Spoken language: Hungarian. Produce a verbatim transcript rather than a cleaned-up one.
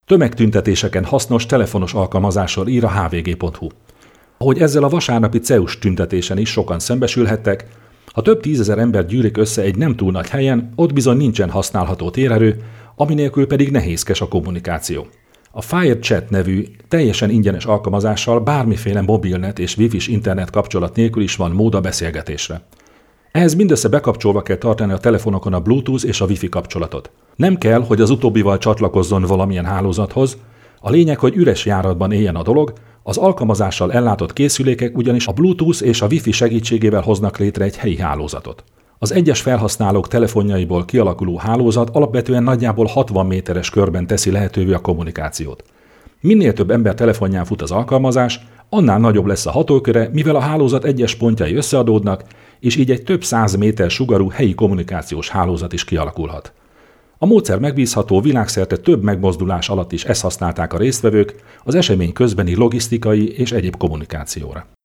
Tömegtüntetéseken hasznos telefonos alkalmazással ír a há vé gé pont hú. Ahogy ezzel a vasárnapi cé e u-s tüntetésen is sokan szembesülhettek, ha több tízezer ember gyűlik össze egy nem túl nagy helyen, ott bizony nincsen használható térerő, ami nélkül pedig nehézkes a kommunikáció. A FireChat nevű teljesen ingyenes alkalmazással bármiféle mobilnet és wifi-s internet kapcsolat nélkül is van mód a beszélgetésre. Ehhez mindössze bekapcsolva kell tartani a telefonokon a Bluetooth és a Wi-Fi kapcsolatot. Nem kell, hogy az utóbbival csatlakozzon valamilyen hálózathoz, a lényeg, hogy üres járatban éljen a dolog, az alkalmazással ellátott készülékek ugyanis a Bluetooth és a Wi-Fi segítségével hoznak létre egy helyi hálózatot. Az egyes felhasználók telefonjaiból kialakuló hálózat alapvetően nagyjából hatvan méteres körben teszi lehetővé a kommunikációt. Minél több ember telefonján fut az alkalmazás, annál nagyobb lesz a hatóköre, mivel a hálózat egyes pontjai összeadódnak, és így egy több száz méter sugarú helyi kommunikációs hálózat is kialakulhat. A módszer megbízható, világszerte több megmozdulás alatt is ezt használták a résztvevők az esemény közbeni logisztikai és egyéb kommunikációra.